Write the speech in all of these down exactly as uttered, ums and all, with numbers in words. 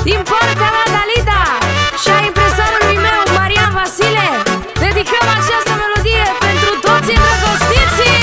din partea mea, Dalida, și a impresarului meu, Marian Vasile. Dedicăm această melodie pentru toți îndrăgostiții.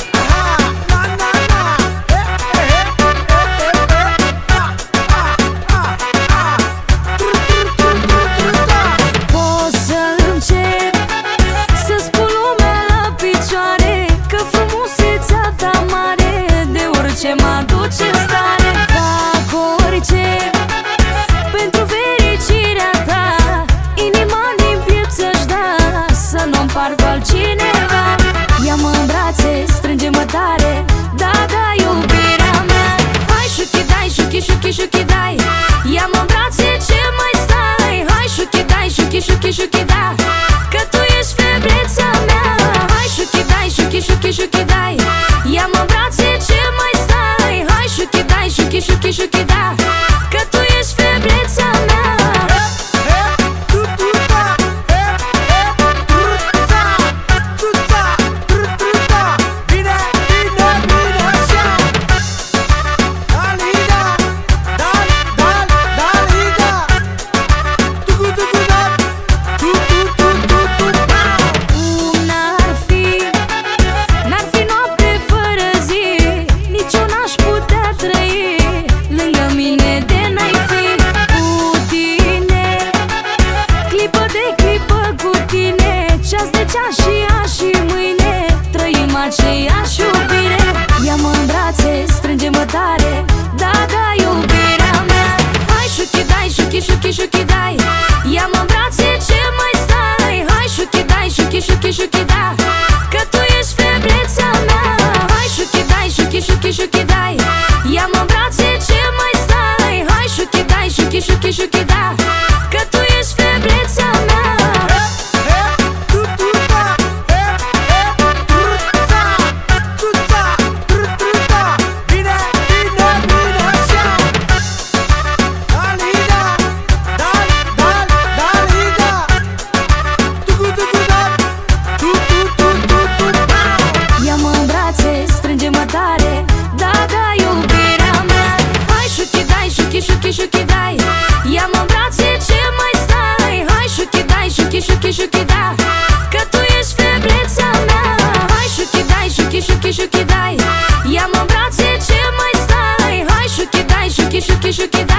Pot să încep să spun lumea la picioare că frumusețea ta mare de orice mă aduce în stare. Fac orice pentru fericirea ta, inima din piept să-și da, să nu împar cu altcineva. Ia-mă în brațe, strânge-mă tare, da, da, iubirea mea. Hai șuchi-dai, șuchi, șuchi, șuchi-dai, ia-mă în brațe, ce mai stai? Hai șuchi-dai, șuchi, șuchi, șuchi-da, că tu ești febreța mea. Hai șuchi-dai, șuchi, șuchi, șuchi-dai, ia-mă în brațe, ce mai stai? Hai șuchi-dai, șuchi, șuchi, șuchi-da, că tu ești febreța mea. Și azi și mâine trăim aceeași iubire. Ia-mă în brațe, strânge-mă tare, da, da, iubirea mea. Hai șuchi-dai, șuchi, șuchi, șuchi-dai, ia-mă în brațe, ce mai stai? Hai șuchi-dai, șuchi, șuchi, șuchi-da, că tu ești febreța mea. Hai șuchi-dai, șuchi, șuchi, șuchi-dai, ia-mă în brațe, ce mai stai? Hai șuchi-dai, șuchi, șuchi, șuchi-da, că tu ești febreța mea. Șuchi, șuchi-dai, ia-mă în brațe, ce mai stai? Hai șuchi-dai, șuchi, șuchi, șuchi-da, că tu ești febreța mea. Hai șuchi-dai, șuchi, șuchi, șuchi-dai, ia-mă în brațe, ce mai stai? Hai șuchi-dai, șuchi, șuchi, șuchi-da.